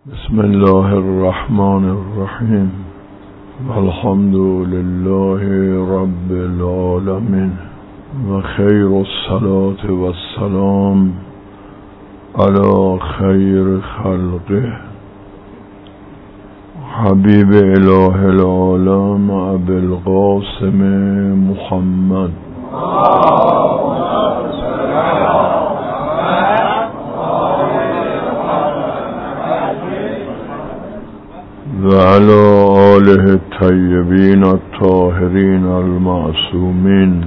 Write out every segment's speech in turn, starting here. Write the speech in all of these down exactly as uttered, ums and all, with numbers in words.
بسم الله الرحمن الرحیم والحمد لله رب العالمین و خیر الصلاة و السلام علی خیر خلقه حبیب اله العالم ابی القاسم محمد و علی آله الطیبین الطاهرین المعصومین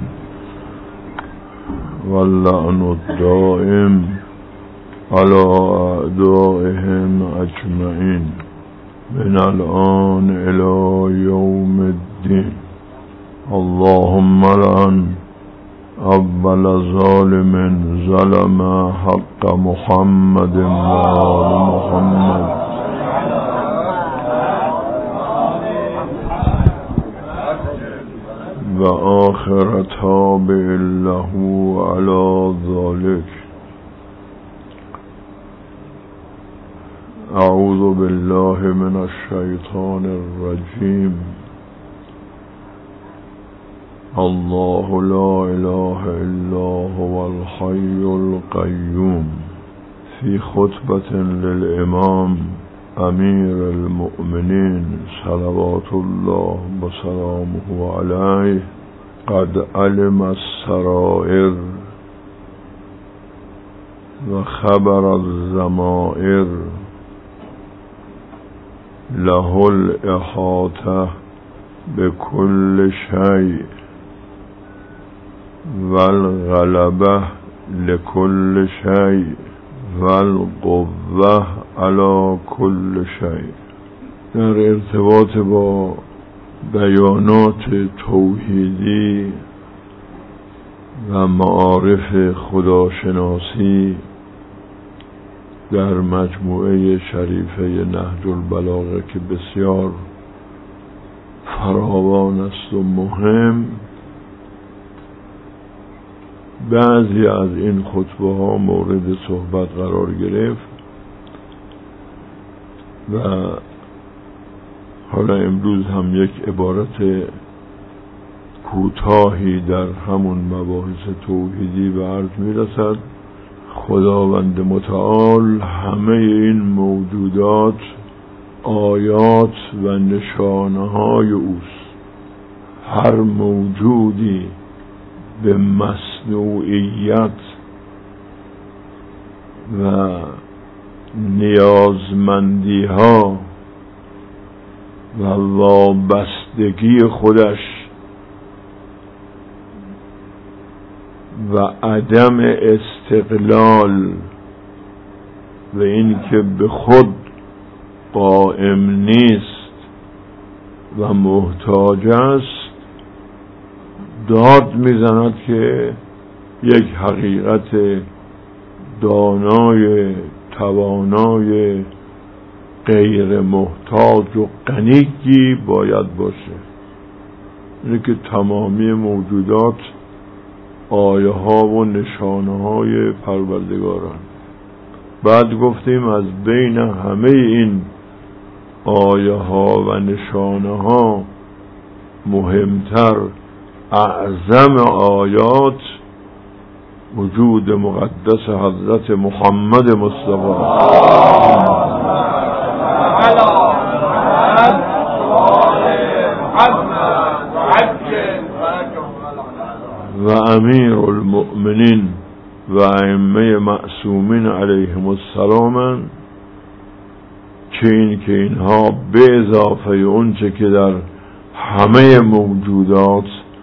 واللعن الدائم علی اعدائهم اجمعین من الآن الی یوم الدین. اللهم لعن اول ظالم ظلم حق محمد و آل محمد و آخر تابع له علی ذلك. اعوذ بالله من الشیطان الرجیم. الله لا اله الا هو الحي القيوم. في خطبة للامام امیر المؤمنین صلوات الله و سلامه علیه قد علم السرائر و خبر الضمائر له الاحاطه بكل شيء والغلبه لكل شيء والقوه علی کل شیء. در ارتباط با بیانات توحیدی و معارف خداشناسی در مجموعه شریفه نهج البلاغه که بسیار فراوان است و مهم، بعضی از این خطبه ها مورد صحبت قرار گرفت و حالا امروز هم یک عبارت کوتاهی در همون مباحث توحیدی به عرض میرسد. خداوند متعال همه این موجودات آیات و نشانه های اوست. هر موجودی به مصنوعیت و نیازمندی ها و وابستگی خودش و عدم استقلال و این که به خود قائم نیست و محتاج است داد میزند که یک حقیقت دانای توانای غیر محتاج و غنی باید باشه. اینه که تمامی موجودات آیه ها و نشانه های پروردگاران. بعد گفتیم از بین همه این آیه ها و نشانه ها مهمتر اعظم آیات وجود مقدس حضرت محمد مصطفی و امیر المؤمنین و ائمه معصومین علیهم السلام، که این که اینها به اضافه اون چه که در همه موجودات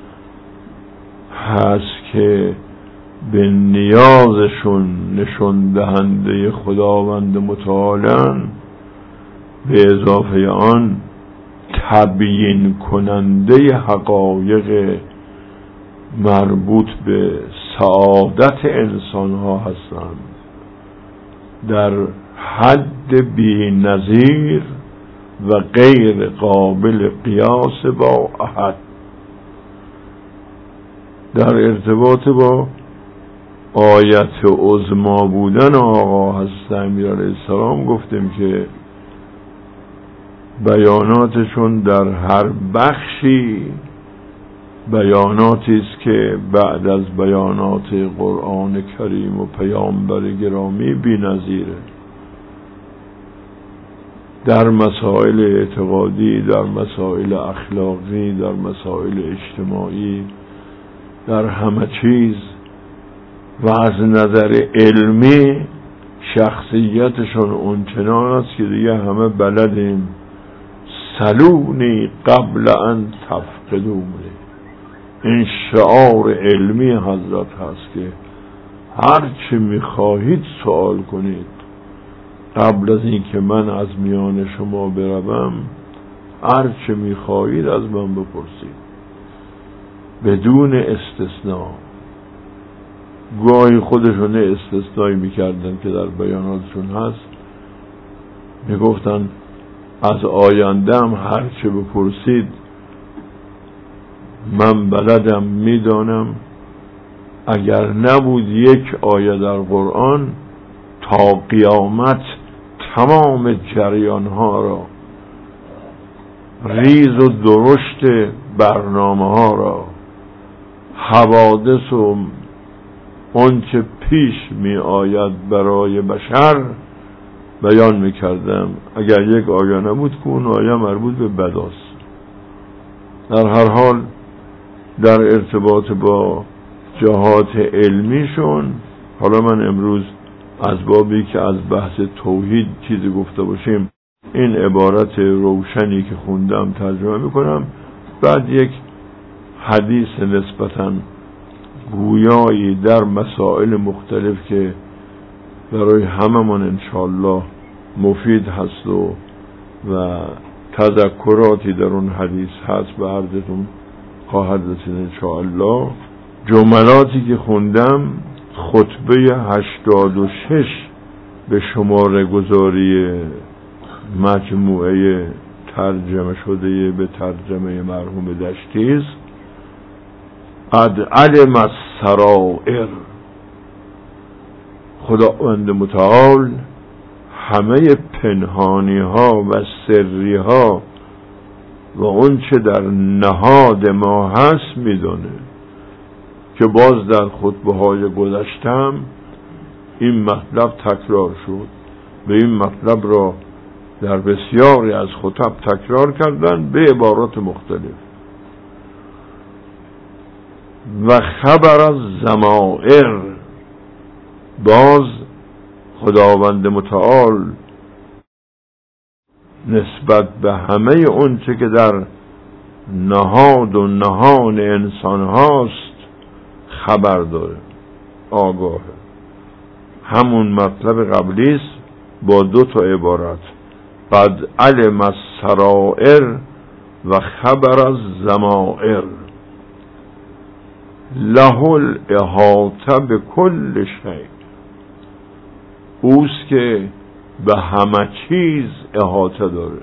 هست که به نیازشون نشون دهنده خداوند متعالن، به اضافه آن تبیین کننده حقایق مربوط به سعادت انسان ها هستند در حد بی نظیر و غیر قابل قیاس با احد. در ارتباط با آیت عظما بودن آقا حضرت امیر علیه السلام گفتیم که بیاناتشون در هر بخشی بیاناتی است که بعد از بیانات قرآن کریم و پیامبر گرامی بی‌نظیره. در مسائل اعتقادی، در مسائل اخلاقی، در مسائل اجتماعی، در همه چیز و از نظر علمی شخصیتشون اونچنان است که دیگه همه بلدیم. سلونی قبل ان تفقدونی، این شعار علمی حضرت هست که هر چی میخواهید سوال کنید قبل از این که من از میان شما بروم، هر چی میخواهید از من بپرسید بدون استثناء. گاهی خودشون استثنایی میکردن که در بیاناتشون هست، میگفتن از آیندهم هر چی بپرسید من بلدم، میدانم. اگر نبود یک آیه در قرآن تا قیامت تمام جریان ها را، ریز و درشت برنامه ها را، حوادث و آنچه پیش می آید برای بشر بیان می کردم. اگر یک آیه نبود که اون آیه مربوط به بداست. در هر حال در ارتباط با جهات علمیشون، حالا من امروز از بابی که از بحث توحید چیزی گفته باشیم این عبارت روشنی که خوندم ترجمه میکنم، بعد یک حدیث نسبتاً گویایی در مسائل مختلف که برای هممون انشاءالله مفید هست و و تذکراتی در اون حدیث هست به عرضتون خواهد رسید انشاءالله. جملاتی که خوندم خطبه هشتاد و شش به شماره گذاری مجموعه ترجمه شده به ترجمه مرحوم دشتی است. قد علم السرائر، خداوند متعال همه پنهانی ها و سری ها و اون چه در نهاد ما هست میدونه، که باز در خطبه های گذشتم این مطلب تکرار شد. به این مطلب را در بسیاری از خطب تکرار کردن به عبارات مختلف. و خبر از ضمائر، باز خداوند متعال نسبت به همه اون چه که در نهاد و نهان انسان هاست خبر داره، آگاهه. همون مطلب قبلی است با دو تا عبارت، قد علم السرائر و خبر از ضمائر. له الاحاطه به کل شیء، اوست که به همه چیز احاطه داره.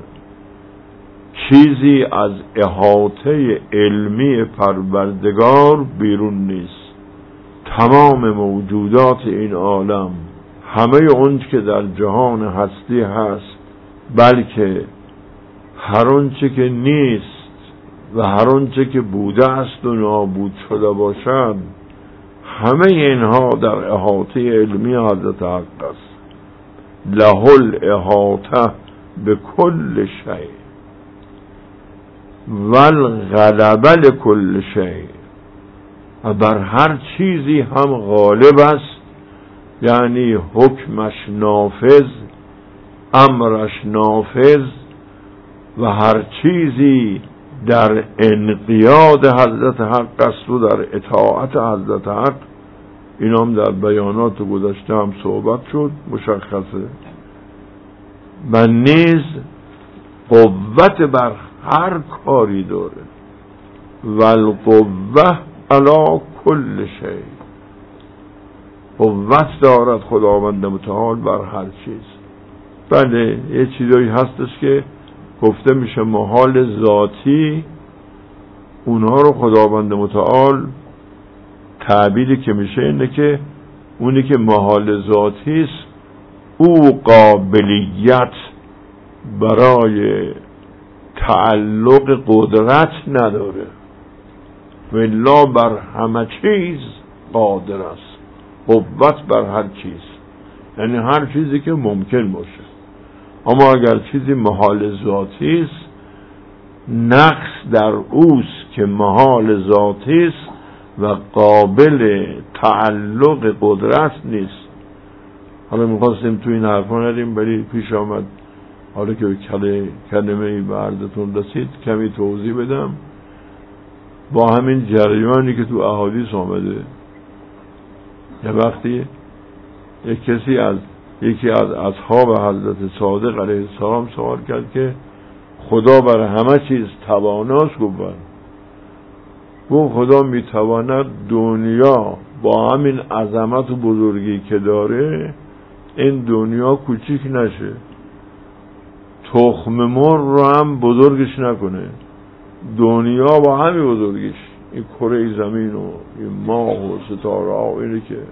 چیزی از احاطه علمی پروردگار بیرون نیست. تمام موجودات این عالم، همه اون که در جهان هستی هست، بلکه هر اون چه که نیست و هر اون چه که بوده است و نابود شده باشد، همه اینها در احاطه علمی حضرت حق است. له الاحاطه به کل شیء والغلبه لکل شیء، و بر هر چیزی هم غالب است، یعنی حکمش نافذ، امرش نافذ، و هر چیزی در انقیاد حضرت حق است و در اطاعت حضرت حق. این هم در بیانات گذشته هم صحبت شد، مشخصه. و نیز قوت بر هر کاری داره. والقوه علی کل شیء، قوت دارد خداوند متعال بر هر چیز. بله یه چیزایی هستش که گفته میشه محال ذاتی، اونها رو خداوند متعال تعبیری که میشه اینه که اونی که محال ذاتی است او قابلیت برای تعلق قدرت نداره، والله بر همه چیز قادر است، قوت بر هر چیز، یعنی هر چیزی که ممکن باشه. اما اگر چیزی محال ذاتی است، نقص در اوست که محال ذاتی است و قابل تعلق قدرت نیست. حالا میخواستیم تو این حرفا ندیم، ولی پیش آمد حالا که کلمه به عرضتون رسید کمی توضیح بدم. با همین جریانی که تو احادیث آمده، یه وقتی یک کسی از یکی از اصحاب حضرت صادق علیه السلام سوال کرد که خدا بر همه چیز تواناست. گفت گفت خدا میتواند دنیا با همین عظمت و بزرگی که داره این دنیا کوچیک نشه، تخم مرغ رو هم بزرگش نکنه. دنیا با همین بزرگیش، این کره زمین و این ماه و ستاره ها و اینه که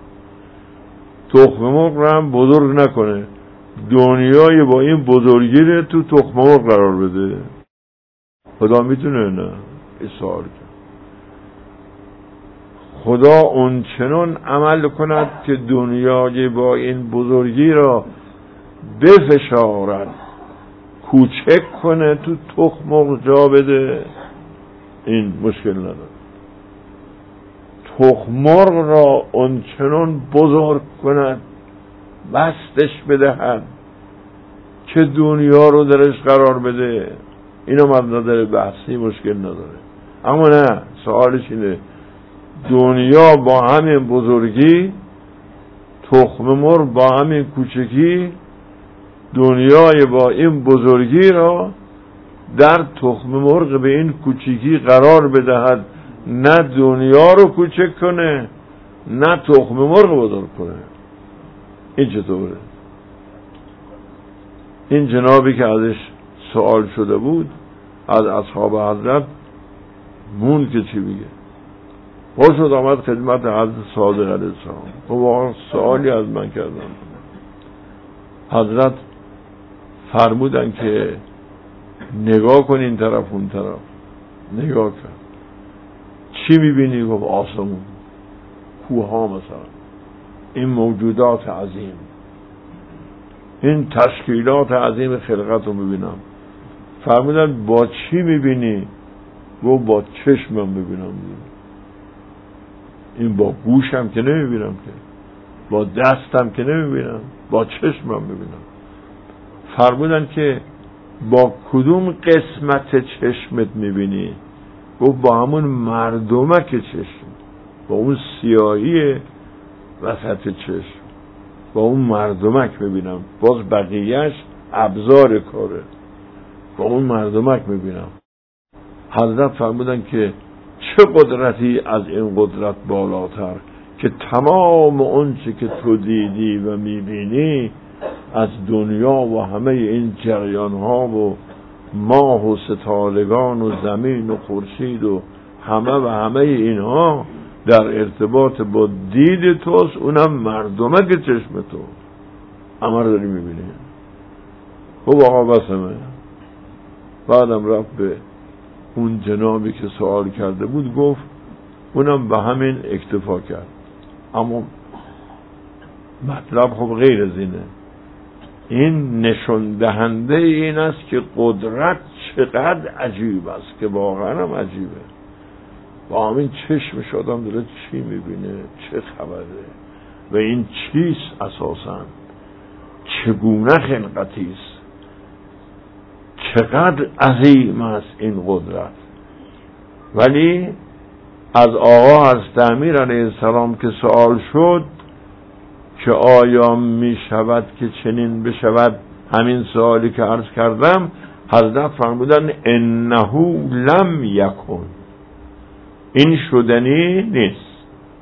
تخم مرغ رو هم بزرگ نکنه، دنیای با این بزرگی رو تو تخم مرغ قرار بده. خدا میتونه نه؟ این سوال کرد. خدا اون چنان عمل کند که دنیای با این بزرگی را بفشارد، کوچک کنه، تو تخم مرغ جا بده، این مشکل نداره. تخم مرغ را اون چنان بزرگ کند، بستش بدهد که دنیا رو درش قرار بده، اینو مبنا داره، بحثی مشکل نداره. اما نه، سوالش اینه دنیا با همین بزرگی، تخم مرغ با همین کوچکی، دنیای با این بزرگی را در تخم مرغ به این کوچکی قرار بدهد، نه دنیا رو کوچک کنه نه تخم مرغ بزرگ کنه. این چطوره؟ این جنابی که ازش سوال شده بود از اصحاب حضرت مون که چی بگه، باز شد آمد خدمت حضرت صادق علیه السلام. خب سوالی از من کردم. حضرت فرمودن که نگاه کن این طرف اون طرف. نگاه کن، چی میبینی؟ گفت آسمون، کوها مثلا، این موجودات عظیم، این تشکیلات عظیم خلقت رو میبینم. فرمودن با چی میبینی؟ گفت با چشمم میبینم. این با گوشم که نمیبینم که، با دستم که نمیبینم، با چشمم میبینم. فرمودن که با کدوم قسمت چشمت میبینی؟ گفت با همون مردمک چشم، با اون سیاهی وسط چشم، با اون مردمک میبینم. باز بقیهش ابزار کاره، با اون مردمک میبینم. حضرت فرمودن که چه قدرتی از این قدرت بالاتر که تمام اون چه که تو دیدی و میبینی از دنیا و همه این جریان ها و ماه و ستارگان و زمین و خورشید و همه و همه اینها در ارتباط با دید توست، اونم مردمک چشم تو، همه رو داری میبینی. خب آقا بسمه. بعدم رفت به اون جنابی که سوال کرده بود، گفت اونم به همین اکتفا کرد. اما مطلب خب غیر از اینه. این نشون دهنده این است که قدرت چقدر عجیب است، که واقعا هم عجیبه. با همین چشمش آدم داره چی میبینه، چه خبره و این چیست اساسا، چگونه خلقتی است، چقدر عظیم است این قدرت. ولی از آقا حضرت امیر علیه السلام که سوال شد که آیا می شود که چنین بشود، همین سوالی که عرض کردم، حضرت فرمودن انه لم یکن، این شدنی نیست.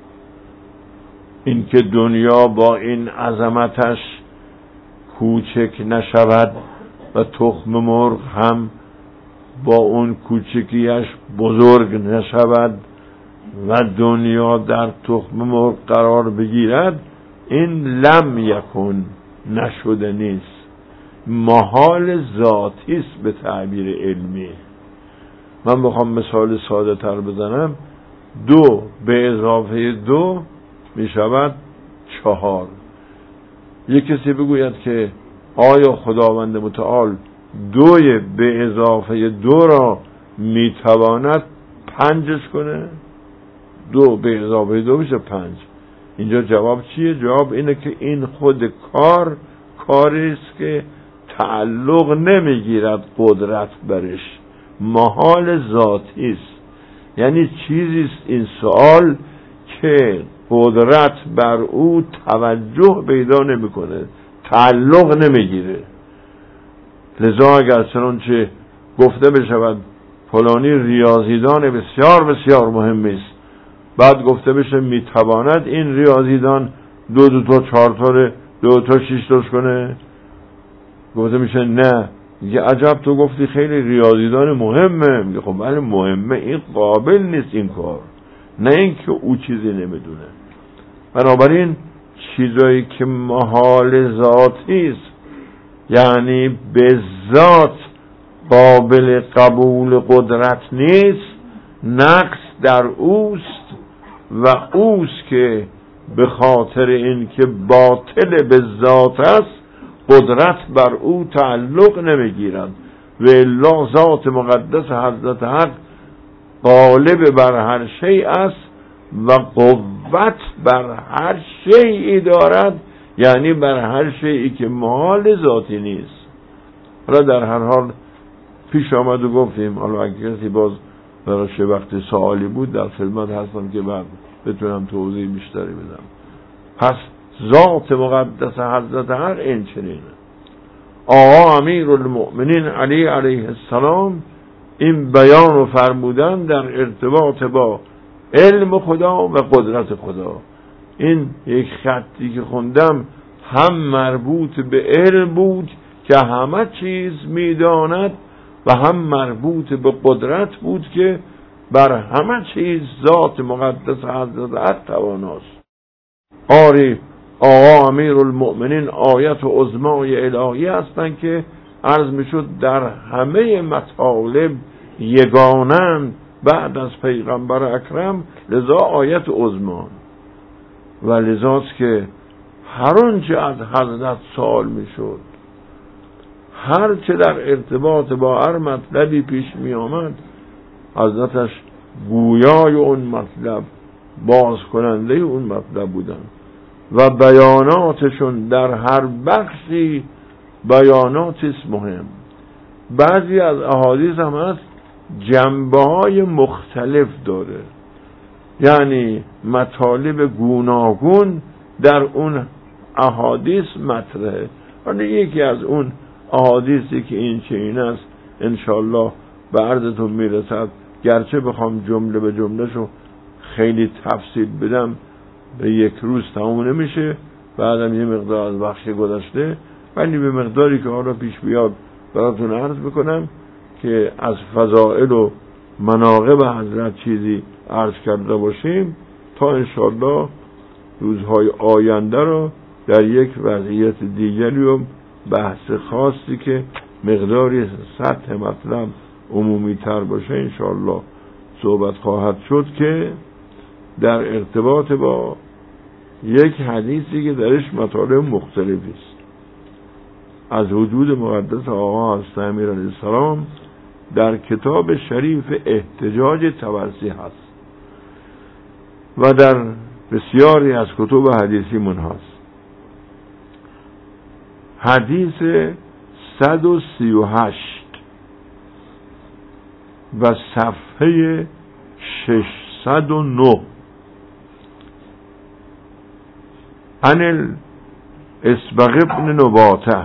این که دنیا با این عظمتش کوچک نشود و تخم مرغ هم با اون کوچکیش بزرگ نشود و دنیا در تخم مرغ قرار بگیرد، این لم یکن، نشده نیست. محال ذاتی است به تعبیر علمی. من بخوام مثال ساده تر بزنم، دو به اضافه دو می شود چهار. یک کسی بگوید که آیا خداوند متعال دوی به اضافه دو را می تواند پنجش کنه؟ دو به اضافه دو میشه پنج. اینجا جواب چیه؟ جواب اینه که این خود کار کاری است که تعلق نمیگیرد قدرت برش، محال ذاتی است. یعنی چیزی است این سوال که قدرت بر او توجه پیدا نمیکنه، تعلق نمیگیره. لذا اگر چنانچه گفته بشود فلانی ریاضیدان بسیار بسیار مهمی است، بعد گفته بشه میتواند این ریاضیدان دو دو تا چهار تا دو تا شش تاش کنه، گفته میشه نه. یه عجب تو گفتی خیلی ریاضیدان مهمه. میگه خب بله مهمه، این قابل نیست این کار، نه اینکه او چیزی نمیدونه. بنابراین چیزایی که محال ذاتی است، یعنی به ذات قابل قبول قدرت نیست، نقص در اوست و اوست که به خاطر این که باطل به ذات است قدرت بر او تعلق نمیگیرد. و الا ذات مقدس حضرت حق غالب بر هر شیء است و قوت بر هر شیئی دارد، یعنی بر هر شیئی که محال ذاتی نیست. حالا در هر حال پیش آمد و گفتیم، حالا اگر کسی باز براش وقت سوالی بود در خدمت هستم که بعد بتونم توضیح بیشتری بدم. پس ذات مقدس حضرت حق این چنینه. آقا امیر المؤمنین علی علیه السلام این بیان رو فرمودن در ارتباط با علم خدا و قدرت خدا. این یک خطی که خوندم هم مربوط به علم بود که همه چیز میداند و هم مربوط به قدرت بود که بر همه چیز ذات مقدس حضرت حق تواناست. آری آقا امیر المؤمنین آیت و عظمای الهی هستند که عرض میشد در همه مطالب یگانند بعد از پیغمبر اکرم، لذا آیت عظما. و لذاست که هر آنچه از حضرت سوال میشد، هر چه در ارتباط با هر مطلبی پیش می آمد، حضرتش گویای اون مطلب، باز کننده اون مطلب بودن و بیاناتشون در هر بخشی بیاناتی است مهم. بعضی از احادیث هم هست جنبه های مختلف داره، یعنی مطالب گوناگون در اون احادیث مطرحه. ولی یکی از اون احادیثی که این چنین است انشالله به عرضتون میرسد، گرچه بخوام جمله به جمله شو خیلی تفصیل بدم به یک روز تموم نمیشه، بعدم یه مقدار از وقت گذشته، ولی به مقداری که حالا پیش بیاد براتون عرض بکنم که از فضائل و مناقب حضرت چیزی عرض کرده باشیم تا انشالله روزهای آینده رو در یک وضعیت دیگری و بحث خاصی که مقداری سطح مطلب عمومی تر باشه انشالله صحبت خواهد شد، که در ارتباط با یک حدیثی که درش مطالب مختلفی است از وجود مقدس آقا حضرت امیر علیه السلام در کتاب شریف احتجاج طبرسی هست و در بسیاری از کتب حدیثی من هست. حدیث صد و سی و هشت و صفحه ششصد و نه. عن الاسبغ ابن نباته،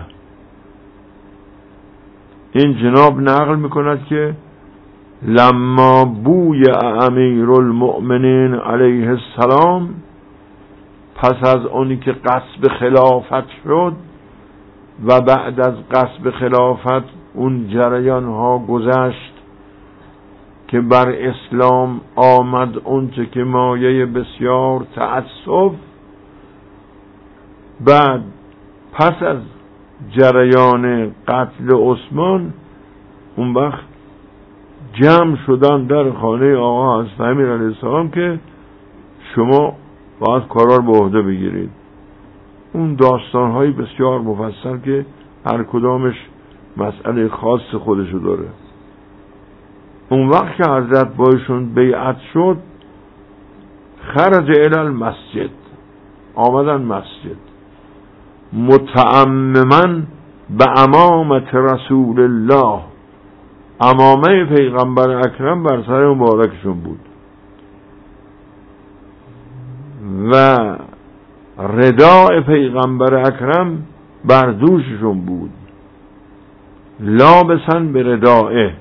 این جناب نقل میکند که لما بوی امیر المؤمنین علیه السلام، پس از اونی که قصب خلافت شد و بعد از قصب خلافت اون جریان ها گذشت که بر اسلام آمد اونچه که مایه بسیار تعصب، بعد پس از جریان قتل عثمان، اون وقت جمع شدن در خانه آقا حضرت امیر علیه السلام که شما باید کارا رو به عهده بگیرید. اون داستان‌های بسیار مفصل که هر کدامش مسئله خاص خودشو داره. اون وقت که حضرت بایشون بیعت شد، خرج الی المسجد، آمدن مسجد متعمما به امامت رسول الله، امامه پیغمبر اکرم بر سر مبارکشون بود و رداء پیغمبر اکرم بر دوششون بود، لابسن به ردائه،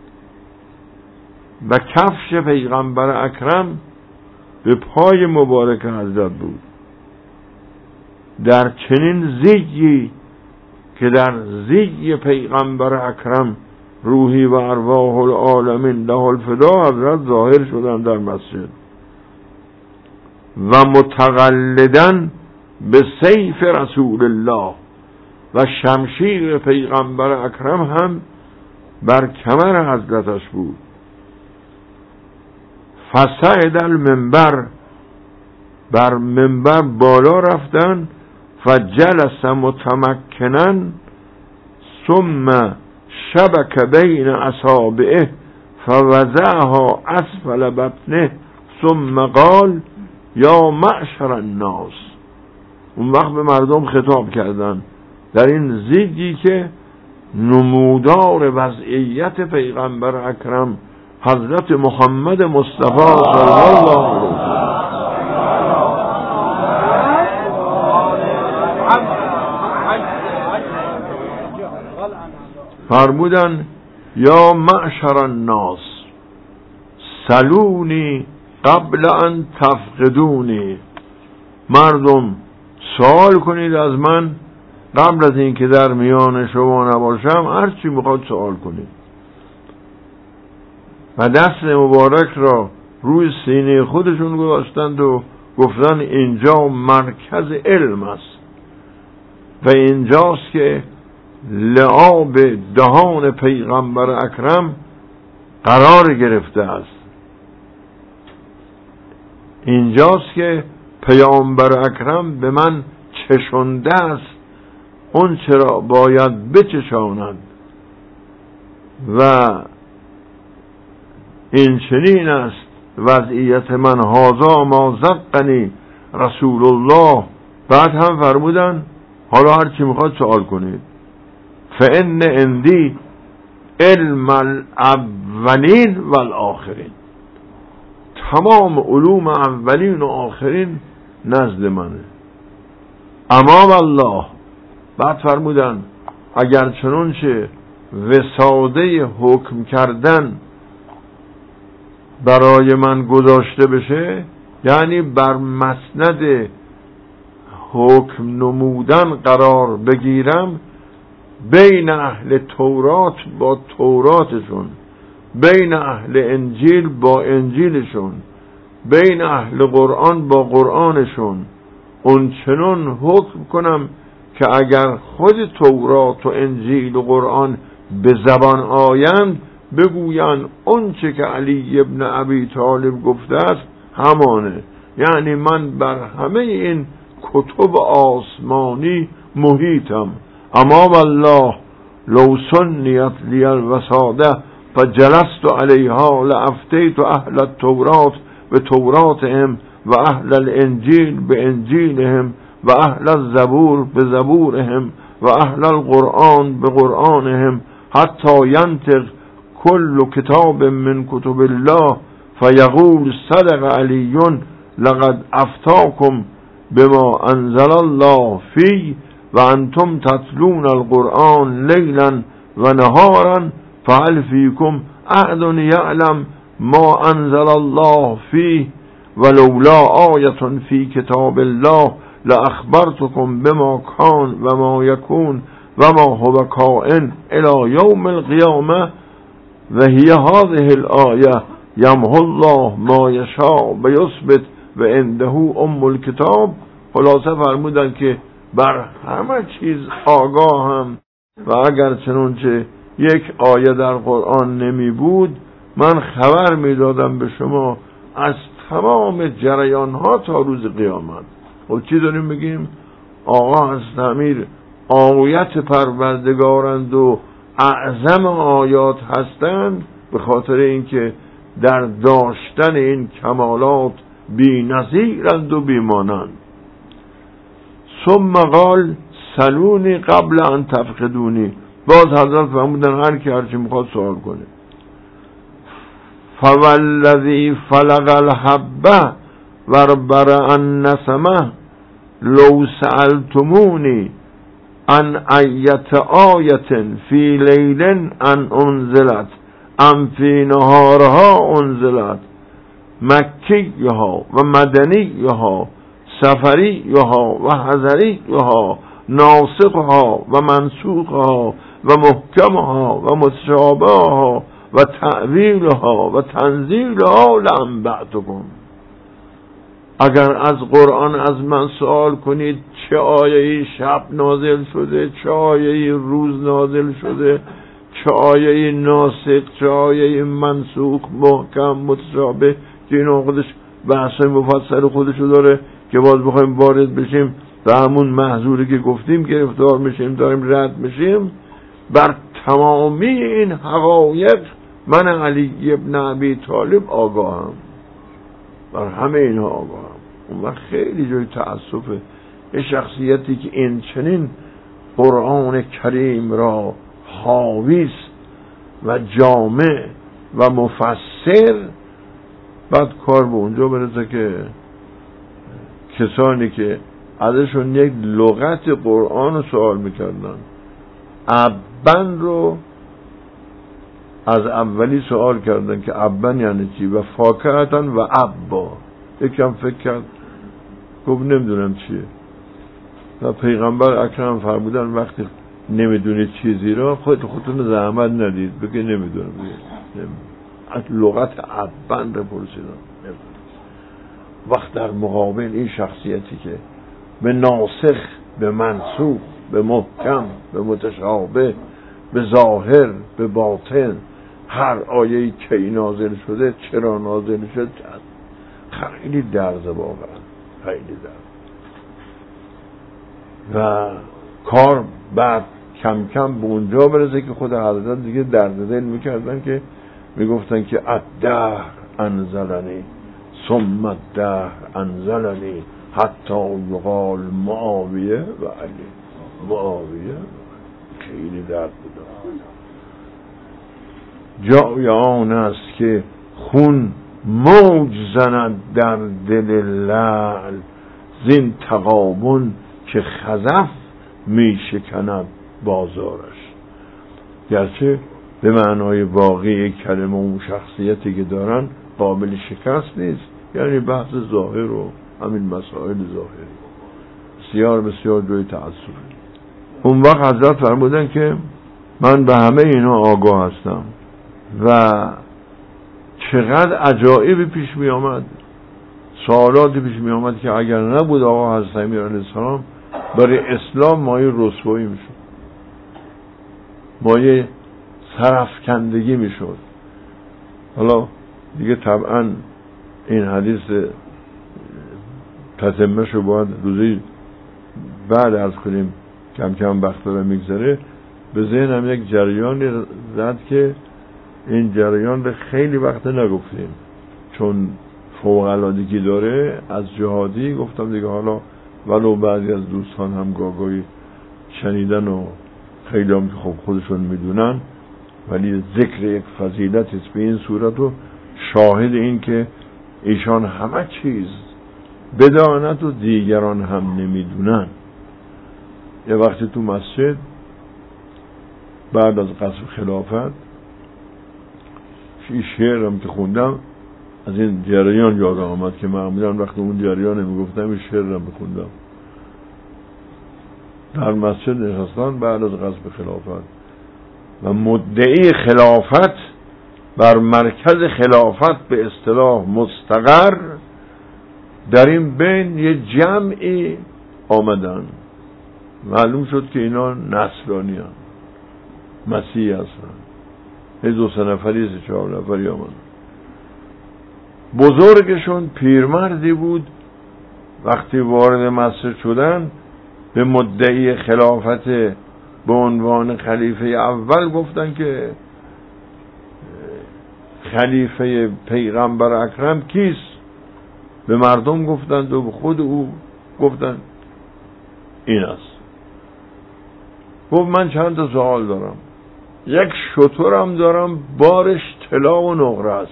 و کفش پیغمبر اکرم به پای مبارک حضرت بود. در چنین زیگی که در زیگ پیغمبر اکرم روحی و ارواح العالمین له الفدا حضرت ظاهر شدن در مسجد و متقلدن به سیف رسول الله، و شمشیر پیغمبر اکرم هم بر کمر حضرتش بود. فصعد المنبر، بر منبر بالا رفتن، فجلس متمکنن ثم شبک بین اصابعه فوضعها اسفل بطنه ثم قال یا معشر الناس. اون وقت به مردم خطاب کردن در این زیگی که نمودار وضعیت پیغمبر اکرم حضرت محمد مصطفی صلی الله علیه وسلم فرمودن یا معشر الناس سلونی قبل ان تفقدونی، مردم سوال کنید از من قبل از این که در میان شما نباشم، هر چی میخواد سوال کنید. و دست مبارک را روی سینه خودشون گذاشتند و گفتن اینجا مرکز علم است و اینجاست که لعاب دهان پیغمبر اکرم قرار گرفته است، اینجاست که پیامبر اکرم به من چشنده است اون چرا باید بچشاند، و این چنین است وضعیت من، هذا ما زقنی رسول الله. بعد هم فرمودن حالا هر چی میخواد سوال کنید. فان عندی علم الاولین والآخرین، تمام علوم اولین و آخرین نزد منه. اما والله، بعد فرمودن اگر چنانچه وساده حکم کردن برای من گذاشته بشه، یعنی بر مسند حکم نمودن قرار بگیرم، بین اهل تورات با توراتشون، بین اهل انجیل با انجیلشون، بین اهل قرآن با قرآنشون، اون چنون حکم کنم که اگر خود تورات و انجیل و قرآن به زبان آیند بگویند اون چه که علی ابن ابی طالب گفته است همانه. یعنی من بر همه این کتب آسمانی محیطم. اما والله لو سنیت لی الوساده فجلست علیها لافتیت اهل التورات به توراتهم و اهل الانجیل به انجیلهم و اهل الزبور به زبورهم و اهل القرآن به قرآنهم حتی ینطق کل کتاب من کتب الله فیقول صدق علی لقد افتاکم بما انزل الله فی و انتم تتلون القرآن لیلا و نهارا فهل فیکم احد یعلم ما انزل الله فی ولولا آیة فی کتاب الله لاخبرتكم بما کان و ما یکون و ما هو کائن الى یوم القیامه و هی هذه الآیه یمحو الله ما یشاء و یثبت و عنده ام الکتاب. خلاصه فرمودن که بر همه چیز آگاهم و اگر چنانچه یک آیه در قرآن نمی بود من خبر می دادم به شما از تمام جریان ها تا روز قیامت. خب چی داریم بگیم؟ آقا حضرت امیر آیت پروردگارند و اعظم آیات هستند به خاطر اینکه در داشتن این کمالات بی نظیرند و بی مانند. ثم قال سلونی قبل ان تفقدونی. باز حضرت فرمودن هر کی هرچی میخواد سوال کنه. فوالذی فلق الحبه وربرأ النسمه لو سألتمونی عن ایت آیت فی لیل ان انزلت ام فی نهارها انزلت مکیها و مدنیها سفریها و حضریها ناسخها و منسوخها و محکمها و متشابهها و تأویلها و تنزیلها لانبأتکم. اگر از قرآن از من سوال کنید چه آیه‌ای شب نازل شده، چه آیه‌ای روز نازل شده، چه آیه‌ای ناسخ، چه آیه‌ای منسوخ، محکم، متشابه، که این خودش بحث مفصل خودشو داره که باز بخوایم وارد بشیم و همون محظوری که گفتیم گرفتار میشیم، داریم رد میشیم. بر تمامی این حقایق من علی ابن ابی طالب آگاهم، بر همه اینها آگاهم. اون وقت خیلی جای تأسفه یه شخصیتی که این چنین قرآن کریم را حاویست و جامع و مفسر، بعد کار به اونجا برسه که کسانی که ازشون یک لغت قرآن رو سوال میکردن، ابن رو از اولی سوال کردن که ابن یعنی چی و فاکهتن و ابا. یکم فکر کرد گفت نمیدونم چیه. و پیغمبر اکرم فرمودن وقتی نمیدونید چیزی را خودت خودتون زحمت ندید بگه نمیدونم. از لغت ابن رو پرسیدن. وقت در مقابل این شخصیتی که به ناسخ، به منسوخ، به محکم، به متشابه، به ظاهر، به باطن، هر آیه‌ای که نازل شده چرا نازل شد، خیلی درزه واقعا، خیلی درزه. و کار بعد کم کم به اونجا برسه که خود حضرت دیگه درد دل میکردن که میگفتن که الدهر انزلنی ثم الدهر انزلنی حتی یقال معاویه و علی. معاویه خیلی درد بود. جای آن است که خون موج زند در دل لعل، زین تغابن که خزف می شکند بازارش. گرچه به معنای واقعی کلمه اون شخصیتی که دارن قابل شکست نیست، یعنی بحث ظاهر و همین مسائل ظاهری بسیار بسیار جای تأثیر. اون وقت حضرت فرمودن که من به همه اینا آگاه هستم و چقدر عجایب پیش می آمد، سوالاتی پیش می آمد که اگر نبود آقا حضرت امیر علیه السلام برای اسلام مایه رسوایی می شد، مایه سرفکندگی می شد. حالا دیگه طبعا این حدیث تتمه شو باید روزی بعد عرض کنیم، کم کم وقت داره میگذره. به ذهنم یک جریانی زد که این جریان رو خیلی وقت نگفتیم چون فوق‌العادگی داره. از جهادی گفتم دیگه، حالا ولو بعضی از دوستان هم گاگایی شنیدن و خیلی هم که خب خودشون میدونن، ولی ذکر یک فضیلت است به این صورت و شاهد این که ایشان همه چیز بداند و دیگران هم نمیدونن. یه وقتی تو مسجد بعد از قصر خلافت این شعرم که خوندم از این جریان یاد آمد که معمولا وقتی اون جریان میگفتم این شعرم بخوندم. در مسجد نشستان بعد از قصر خلافت و مدعی خلافت بر مرکز خلافت به اصطلاح مستقر، در این بین یه جمعی آمدن معلوم شد که اینا نصرانی هستن، مسیحی هستن. یه دو سه نفری سه چهار نفری آمد. بزرگشون پیرمردی بود، وقتی وارد مسجد شدن به مدعی خلافت به عنوان خلیفه اول گفتن که خلیفه پیغمبر اکرم کیست؟ به مردم گفتند و به خود او گفتند این است. گفت من چند تا سوال دارم. یک شترم دارم بارش طلا و نقره است.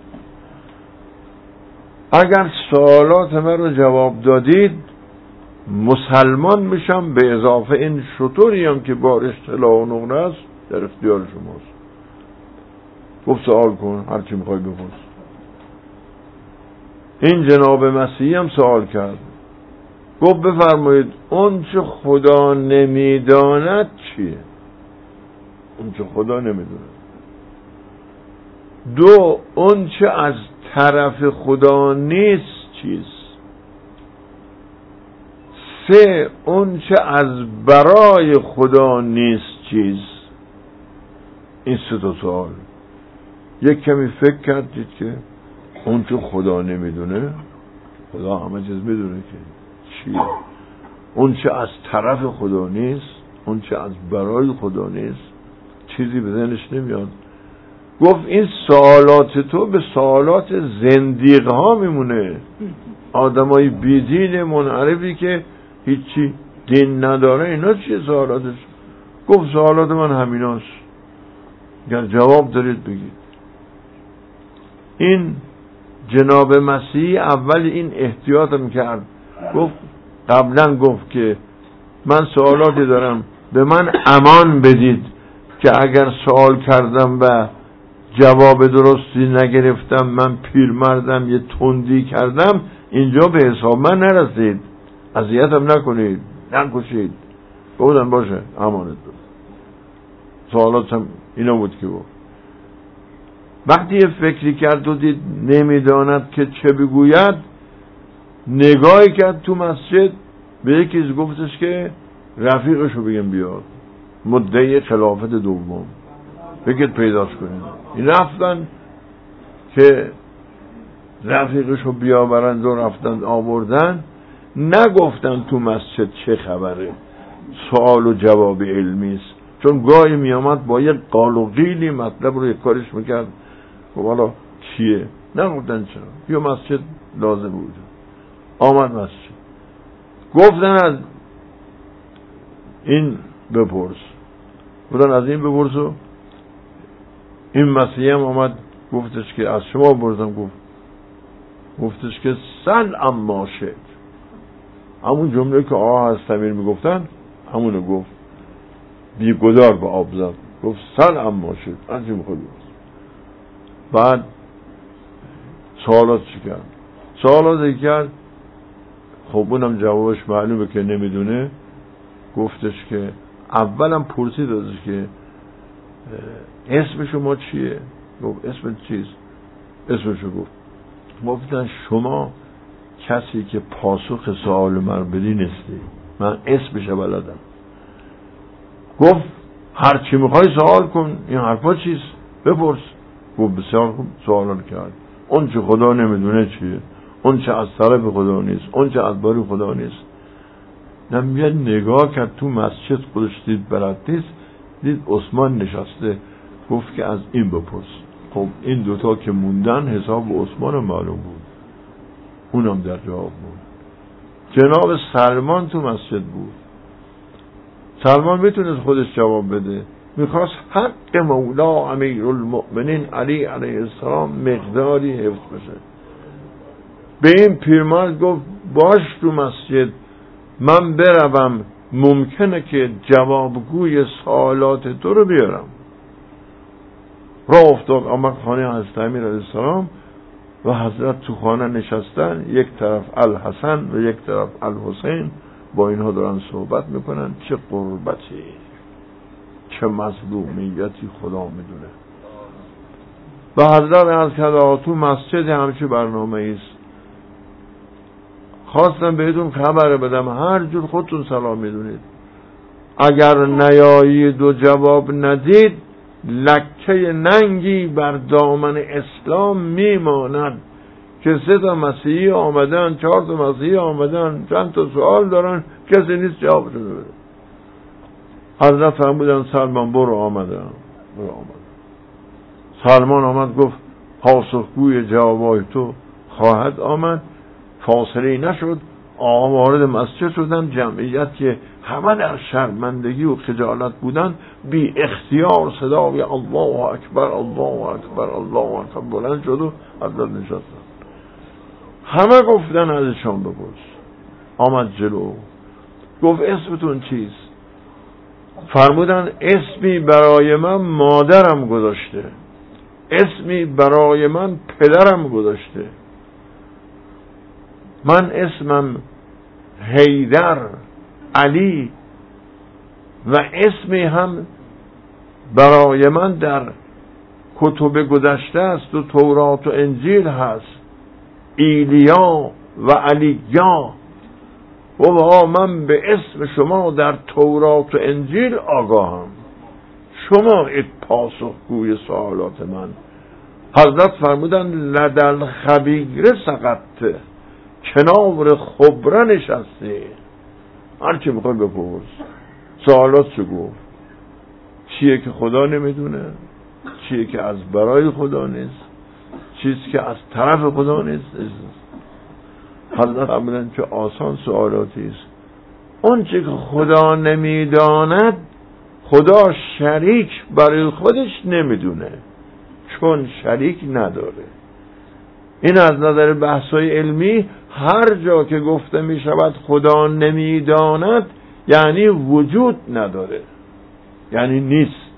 اگر سوالات من رو جواب دادید مسلمان میشم، به اضافه این شتری هم که بارش طلا و نقره است در اختیار شماست. گفت سوال کن، هر چی میخوای بپرس. این جناب مسیحی هم سوال کرد. گفت بفرمایید اون چه خدا نمیداند چیه؟ اون چه خدا نمیداند. دو، اون چه از طرف خدا نیست چیست؟ سه، اون چه از برای خدا نیست چیست؟ این سه تا سوال. یک کمی فکر کردید که اون چه خدا نمیدونه، خدا همه چیز میدونه که چیه. اون چه از طرف خدا نیست، اون چه از برای خدا نیست، چیزی به ذهنش نمیاد. گفت این سوالات تو به سوالات زندیق ها میمونه، آدمای بیدین منعرفی که هیچی دین نداره. اینا چیه سوالاتش؟ گفت سوالات من همیناست، اگر جواب دارید بگید. این جناب مسیح اول این احتیاطم کرد. گفت قبلا گفت که من سوالاتی دارم، به من امان بدید که اگر سوال کردم و جواب درستی نگرفتم من پیرمردم یه تندی کردم اینجا به حساب من نرسید، اذیتم نکنید، نکشید. گفتم باشه امانت بود. سوالاتم اینا بود که بود. وقتی یه فکری کرد و دید نمیداند که چه بگوید، نگاهی کرد تو مسجد، به یکی گفتش که رفیقشو بگم بیاد، مدعی خلافت دوم، بگید پیداش کنید. این رفتن که رفیقشو بیاورند و رفتن آوردن. نگفتن تو مسجد چه خبره، سوال و جواب علمی است، چون گاهی می آمد با یک قال و قیلی مطلب رو یک کارش میکرد. خب حالا چیه؟ نگفتن چرا، یا مسجد لازم بود. آمد مسجد، گفتن از این بپرس، گفتن از این بپرس. و این مسیحی هم آمد گفتش که از شما بپرسم. گفت گفتش که سل اما شد، همون جمله که آقا هستمیر میگفتن همونو گفت، بی گدار به آب زد. گفت سل اما شد، از چی میخواد گفت. بعد سوالات چی کرد؟ سوالات کرد. خب اونم جوابش معلومه که نمیدونه. گفتش که اولم پرسید ازش که اسم شما چیه؟ گفت اسم چیست؟ اسمشو گفت. گفتن شما کسی که پاسخ سوال من بدی نیستی، من اسمش بلدم. گفت هر چی میخوای سوال کن، این حرفا چیست؟ بپرس. گفت بسیار خوب. سوال کرد. اون چه خدا نمیدونه چیه؟ اون چه از طرف خدا نیست، اون چه از برای خدا نیست. نمیاد نگاه کرد تو مسجد، خودش دید بلد نیست، دید عثمان نشسته. گفت که از این بپرس. خب این دوتا که موندن حساب عثمان معلوم بود، اونم در جواب بود. جناب سلمان تو مسجد بود. سلمان میتونست خودش جواب بده، میخواست حق مولا امیر المؤمنین علی علیه السلام مقداری حفظ بشه. به این پیرمرد گفت باش تو مسجد من بروم، ممکنه که جوابگوی سوالات تو رو بیارم. راه افتاد آمد خانه حضرت امیر علیه السلام و حضرت تو خانه نشستن، یک طرف الحسن و یک طرف الحسین با اینها دارن صحبت میکنن. چه قربتی، چه مظلومیتی خدا میدونه. و حضرت از کده تو مسجد همچه برنامه ایست، خواستم بهتون خبر بدم، هر جور خودتون سلام میدونید. اگر نیایید و جواب ندید لکه ننگی بر دامن اسلام میماند که سه تا مسیحی آمدن، چهار تا مسیحی آمدن، چند تا سوال دارن، کسی نیست جواب شده بده. حضرت فرمودن سلمان برو. آمدن برو آمد. سلمان آمد گفت پاسخگوی جوابای تو خواهد آمد. فاصله نشد. آقا وارد مسجد شدن. جمعیت که همه در شرمندگی و خجالت بودن بی اختیار صدای الله اکبر الله اکبر الله اکبر بلند شد و حضرت نشستن. همه گفتن ازشان بپرس. آمد جلو گفت اسمتون چیست؟ فرمودن اسمی برای من مادرم گذاشته، اسمی برای من پدرم گذاشته. من اسمم حیدر علی و اسمی هم برای من در کتب گذشته است و تورات و انجیل هست، ایلیا و علییا. و من به اسم شما در تورات و انجیل آگاهم، شما اید پاسخگوی سوالات من. حضرت فرمودن لدل خبیره سقطت، کنار خبره نشسته. هرچی میخوای بپرس. سوالات چه گفت؟ چیه که خدا نمیدونه، چیه که از برای خدا نیست، چیزی که از طرف خدا نیست. حضرت فرمودن که آسان سوالاتی است. اون چی که خدا نمیداند خدا شریک برای خودش نمیدونه، چون شریک نداره. این از نظر بحث‌های علمی هر جا که گفته می شود خدا نمیداند یعنی وجود نداره، یعنی نیست.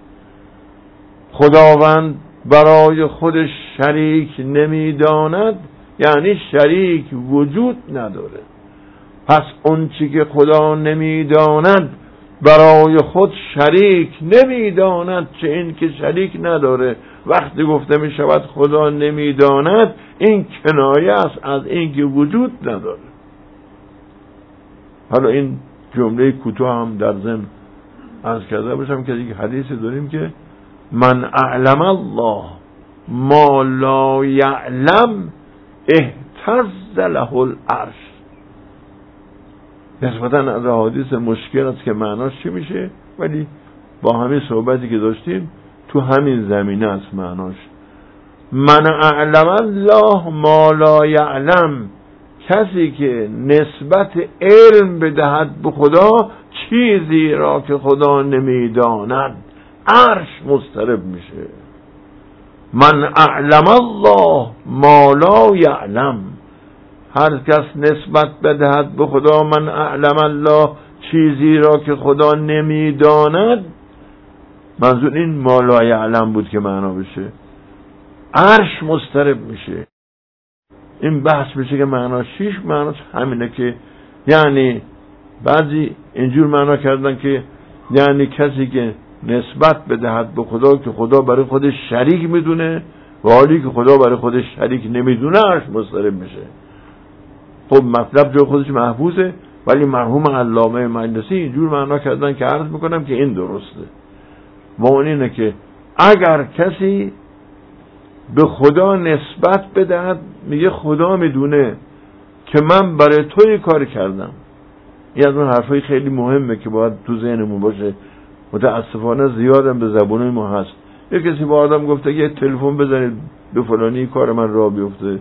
خداوند برای خودش شریک نمیداند یعنی شریک وجود نداره. پس اون چی که خدا نمیداند برای خود شریک نمیداند، چه این که شریک نداره. وقتی گفته می شود خدا نمیداند این کنایه است از این که وجود نداره. حالا این جمله کوتاه هم در ضمن عرض کرده باشم که یک حدیثی داریم که من اعلم الله ما لا یعلم اهتز له العرش. نسبتا از حدیث مشکل است که معناش چی میشه، ولی با همین صحبتی که داشتیم تو همین زمینه است معناش. من اعلم الله ما لا یعلم، کسی که نسبت علم بدهد به خدا چیزی را که خدا نمیداند عرش مضطرب میشه. من اعلم الله ما لا یعلم، هر کس نسبت بدهد به خدا من اعلم الله چیزی را که خدا نمیداند، منظور این ما لا یعلم بود که معنا بشه، عرش مضطرب میشه. این بحث میشه که معنا شیش معناش همینه که یعنی بعضی اینجور معنا کردن که یعنی کسی که نسبت بدهد به خدا که خدا برای خودش شریک میدونه و حالی که خدا برای خودش شریک نمیدونه عرش مضطرب میشه. خب مطلب جو خودش محفوظه، ولی مرحوم علامه مجلسی اینجور معنا کردن که عرض میکنم که این درسته. و اون اینه که اگر کسی به خدا نسبت بدهد میگه خدا میدونه که من برای تو یه کاری کردم. این از اون حرفای خیلی مهمه که باید تو ذهنمون باشه. متاسفانه زیادم به زبانه ما هست. یه کسی با آدم گفته یه تلفن بزنید به فلانی کار من راه بیفته،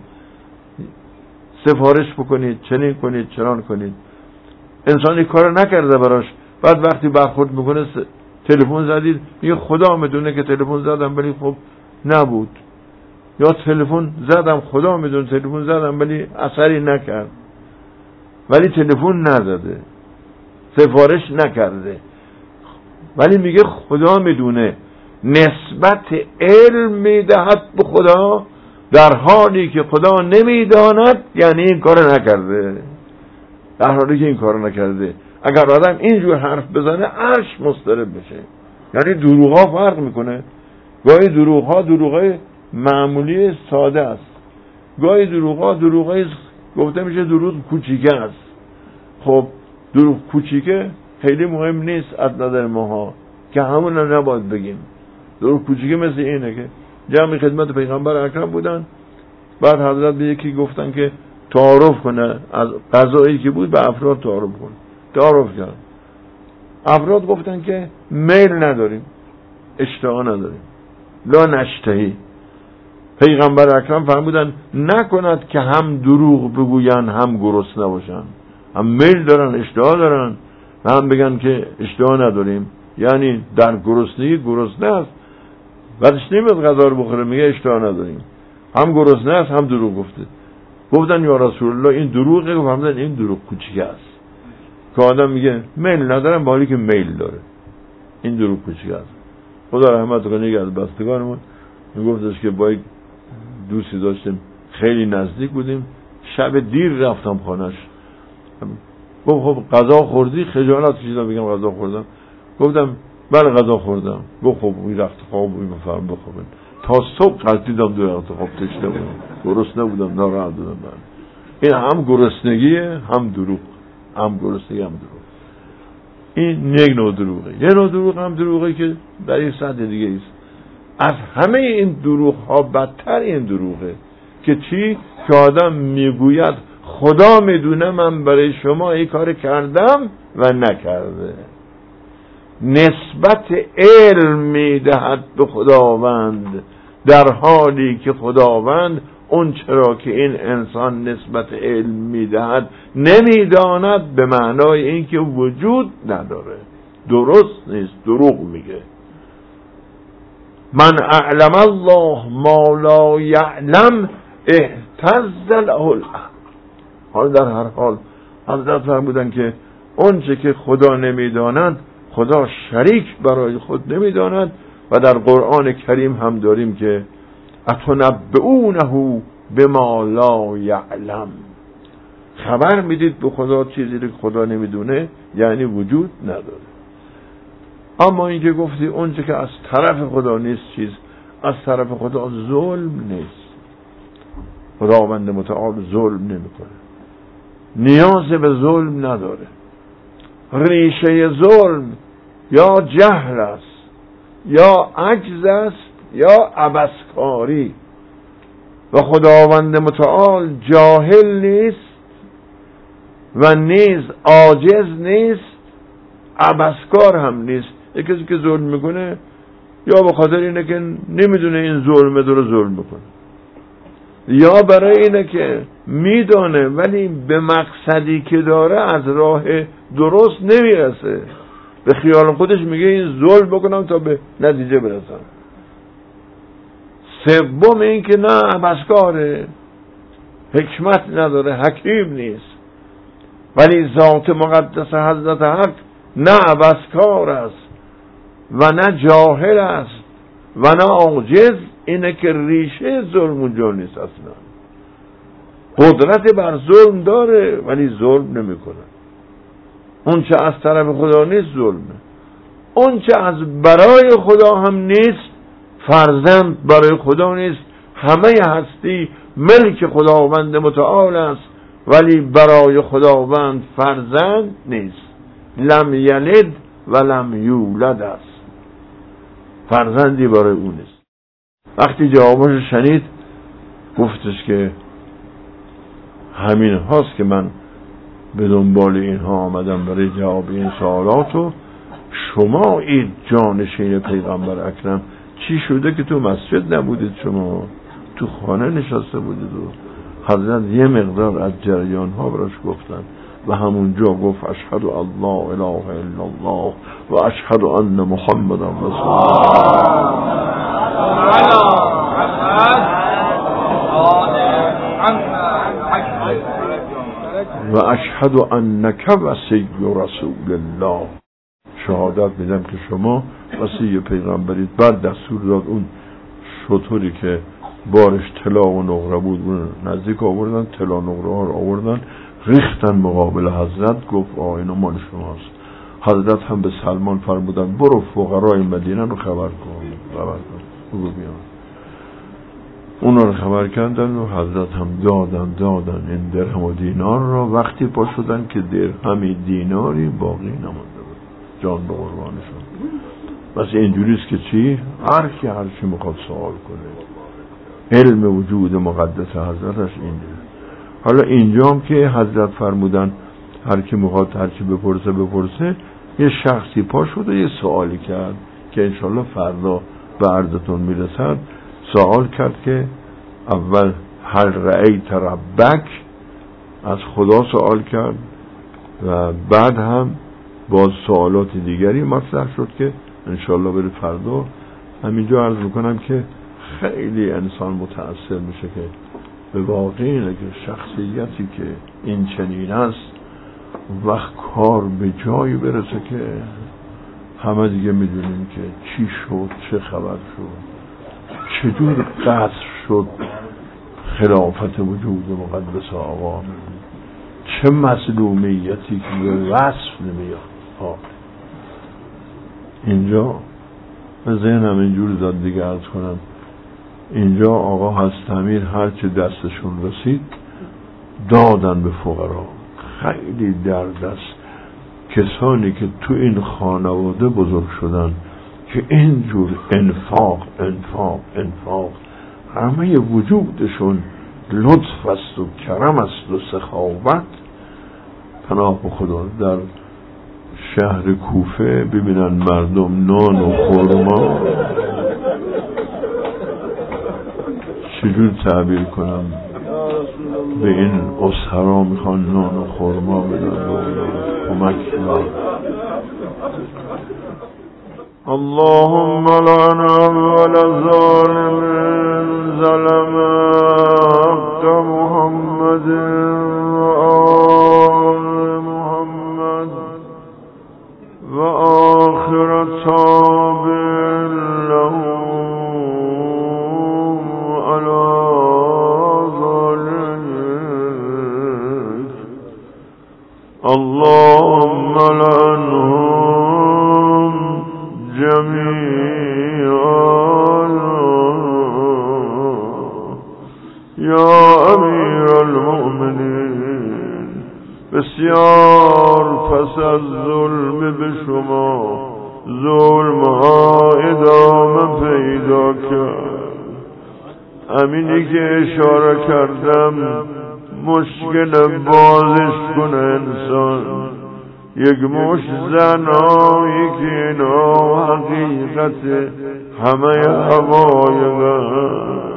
سفارش بکنید، چنین کنید، چنان کنید. انسانی کار نکرده براش، بعد وقتی برخورد میکنه تلفن زدید میگه خدا میدونه که تلفن زدم ولی خب نبود، یا تلفن زدم خدا میدونه تلفن زدم ولی اثری نکرد، ولی تلفن نزده، سفارش نکرده، ولی میگه خدا میدونه. نسبت علم میدهد به خدا در حالی که خدا نمیداند، یعنی این کار نکرده، در حالی که این کار نکرده. اگر آدم اینجور حرف بزنه عرش مضطرب بشه. یعنی دروغ ها فرق میکنه. گاهی دروغ ها دروغ های معمولی ساده است، گاهی دروغ ها دروغ های گفته میشه دروغ کوچیکه است. خب دروغ کوچیکه خیلی مهم نیست از نظر ماها که همون رو نباید بگیم. دروغ کوچیکی مثل اینه که جمعی خدمت پیغمبر اکرم بودن، بعد حضرت به یکی گفتن که تعارف کنه از قضایی که بود به افراد تعارف کنه. تعارف کرد. افراد گفتن که میل نداریم، اشتها نداریم، لا نشتهی. پیغمبر اکرم فرمودن نکند که هم دروغ بگوین هم گرسنه نباشن، هم میل دارن اشتها دارن و هم بگن که اشتها نداریم، یعنی در گرسنگی گرسنه است بعدش نمیاد غذا رو بخوره میگه اشتها نداریم، هم گرسنه است هم دروغ گفته. گفتن یا رسول الله این دروغه. فرمودن این دروغ کوچیک است که آدم میگه میل ندارم با حالی که میل داره، این دروغ کوچیک است. خدا رحمت کنه یکی از بستگانمون میگفتش که با یک دوستی داشتیم خیلی نزدیک بودیم، شب دیر رفتم خانهش، گفت خب غذا خوردی؟ خجالت کشیدم بگم غذا خوردم. گفتم بله غذا خوردم. گفت خب این رفت خواب این بفرم بخوابن. تا صبح قلتیدم دو رفت خواب تشنه بودم، گرسنه بودم، ناراحت بودم. این هم گرسنگیه هم دروغ، هم گرسنگی هم دروغ. این یک نوع دروغه. یه نوع دروغ هم دروغه که در این سطح دیگه است. از همه این دروغ ها بدتر این دروغه که چی؟ که آدم میگوید خدا میدونه من برای شما این کار کردم و نکرده. نسبت علم میدهد به خداوند در حالی که خداوند اون چرا که این انسان نسبت علم میدهد نمیداند، به معنای اینکه وجود نداره، درست نیست، دروغ میگه. من اعلم الله ما لا یعلم اهتز له الامر. حال در هر حال حضرت فرمودن که اون چه که خدا نمیداند خدا شریک برای خود نمیداند. و در قرآن کریم هم داریم که اتنبئونه بما لا یعلم، خبر میدید به خدا چیزی که خدا نمیدونه، یعنی وجود نداره. اما اینکه گفتی اون چه که از طرف خدا نیست چیز از طرف خدا ظلم نیست. خداوند متعال ظلم نمیکنه، نیاز به ظلم نداره. ریشه ظلم یا جهل است یا عجز است یا عبثکاری و خداوند متعال جاهل نیست و نیز عاجز نیست، عبثکار هم نیست. یک کسی که ظلم میکنه یا به خاطر اینه که نمیدونه این ظلمه داره ظلم میکنه، یا برای اینه که میدونه ولی به مقصدی که داره از راه درست نمیرسه، به خیال خودش میگه این ظلم بکنم تا به نتیجه برسم. سوم این که نه عبثکاره، حکمت نداره، حکیم نیست. ولی ذات مقدس حضرت حق نه عبثکار است و نه جاهل است و نه عاجز. اینه که ریشه ظلم اونجا نیست اصلا. قدرت بر ظلم داره ولی ظلم نمیکنه. اون چه از طرف خدا نیست ظلمه، اون چه از برای خدا هم نیست، فرزند برای خدا نیست. همه هستی ملک خداوند متعال است ولی برای خداوند فرزند نیست. لم یلد و لم یولد است، فرزندی برای اون نیست. وقتی جوابش شنید گفتش که همین هاست که من به دنبال اینها آمدم برای جواب این سوالات. و شما این جانشین پیغمبر اکرم چی شده که تو مسجد نبودید، شما تو خانه نشسته بودید؟ و حضرت یه مقدار از جریان ها براش گفتن و همونجا گفت اشهد الله اله الا الله و اشهد ان محمد رسول الله و اشهد انک وصی رسول الله. شهادت میدم که شما وصی پیغمبرید. بعد دستور داد اون شطوری که بارش طلا و نقره بود اون نزدیک آوردن، طلا نقره ها رو آوردن ریختن مقابل حضرت. گفت آه اینو مال شماست. حضرت هم به سلمان فرمودن برو فقرای مدینه رو خبر کن، خبر کن بگو بیان. اونا رو خبر کردن و حضرت هم دادن دادن این درهم و دینار را. وقتی پا شدن که درهمی دیناری باقی نمانده بود. جان به قربانشون. بس اینجوریست که چی؟ هر کی هر چی میخواد سوال کنه. علم وجود مقدس حضرتش اینجوری. حالا اینجام که حضرت فرمودن هر کی میخواد هر چی بپرسه بپرسه، یه شخصی پا شده یه سوالی کرد که انشالله فردا به عرضتون میرسد. سوال کرد که اول هل رأیت ربک، از خدا سوال کرد و بعد هم باز سوالات دیگری مطرح شد که انشالله بره فردا. همینجا عرض میکنم که خیلی انسان متأثر میشه که به واقع اینه که شخصیتی که این چنین است وقت کار به جایی برسه که همه دیگه میدونیم که چی شد، چه خبر شد، چجور قصر شد خلافت وجود مقدس آقا، چه مظلومیتی که به وصف نمیاد. اینجا به ذهنم اینجور زاد دیگه عرض کنم، اینجا آقا هست امیر هرچی دستشون رسید دادن به فقرا. خیلی درد است کسانی که تو این خانواده بزرگ شدن که اینجور انفاق انفاق انفاق همه وجودشون لطف است و کرم است و سخاوت. پناه به خدا در شهر کوفه ببینن مردم نان و خرما، چجور تعبیر کنم، به این اسهرا میخوان نان و خرما بدن و کمک کنن. اللهم لعن اول ظالم ظلم عبد محمد و آل محمد و آخر تابع له علی ذلك. اللهم لعنهم جميعا یا امیر المؤمنین. بسیار پس از ظلم به شما ظلم ها ادامه پیدا کرد. همینی که اشاره کردم مشکل بازش کنه انسان. یک مش زنایی که اینا حقیقت همه حقایقن.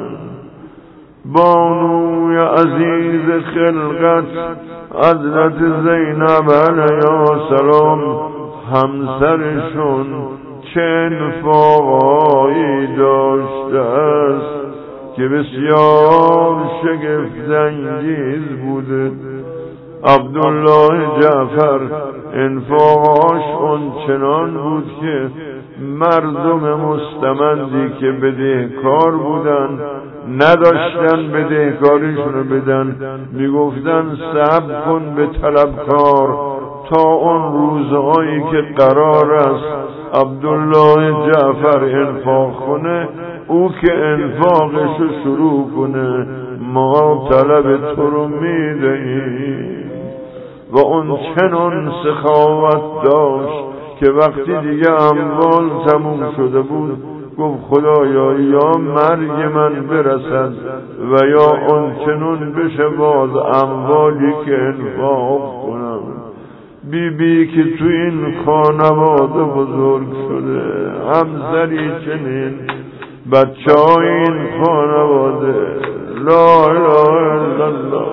بانوی عزیز خلقت حضرت زینب علیه السلام همسرشون چه انفاقایی داشته است که بسیار شگفت انگیز بوده. عبدالله جعفر انفاقاش اون چنان بود که مردم مستمندی که بدهکار بودن نداشتن بدهکاریشونو بدن، میگفتن صبر کن به طلبکار تا اون روزهایی که قرار است عبدالله جعفر انفاق کنه، او که انفاقشو شروع کنه ما طلب تو رو میدهیم. و اون چنان سخاوت داشت که وقتی دیگه اموال تموم شده بود گفت خدایا یا مرگ من برسد و یا اون چنان بشه باز اموالی که انفاق کنم. بی بی که تو این خانواده بزرگ شده، همسری چنین، بچه های این خانواده لا اله الا الله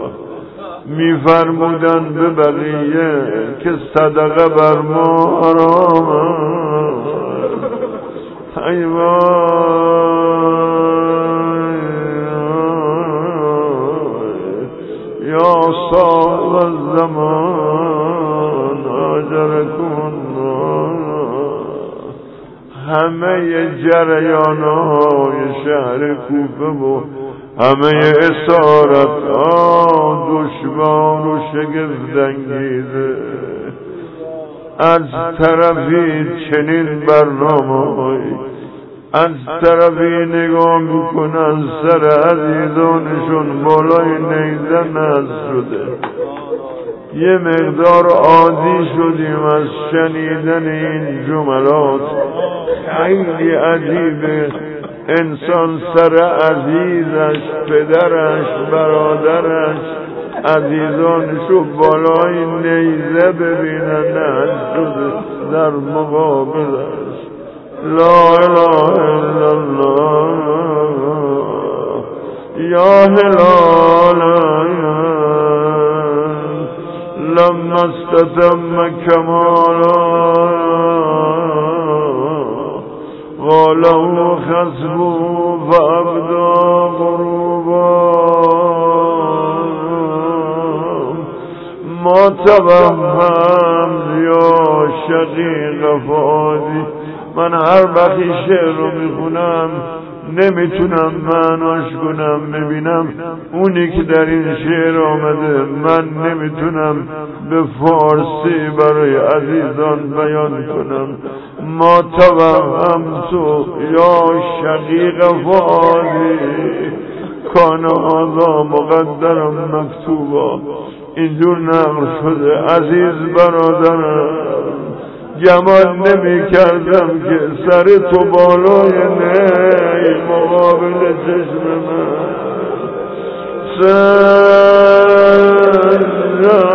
میفرمودن به بقیه که صدقه بر ما حرام ای وای یا صاحب الزمان اجرکم. همه جریانهای شهر کوفه و همه اسارت ها دشوار و شگفت انگیزه. از طرفی چنین برنامه‌هایی، از طرفی نگاه میکنن سر عزیزانشون بالای نیزه نصب شده، یه مقدار عادی شدیم از شنیدن این جملات. خیلی عجیبه انسان سر عزیزش، پدرش، برادرش، عزیزانشو بالای نیزه ببینن شده در مقابلش. لا اله الا الله یا هلالا لما استتم کمالا قاله خسبو فابدا غروبا ما توهم یا شقیق فادی. من هر وقتی شعر رو میخونم نمیتونم معناش کنم، میبینم اونی که در این شعر آمده من نمیتونم به فارسی برای عزیزان بیان کنم. ما توهم تو یا شقیق فادی کان هذا مقدرم مکتوبا. اینجور نقل شده عزیز برادرم، گمان نمی کردم که سر تو بالای نی مقابل چشم من سر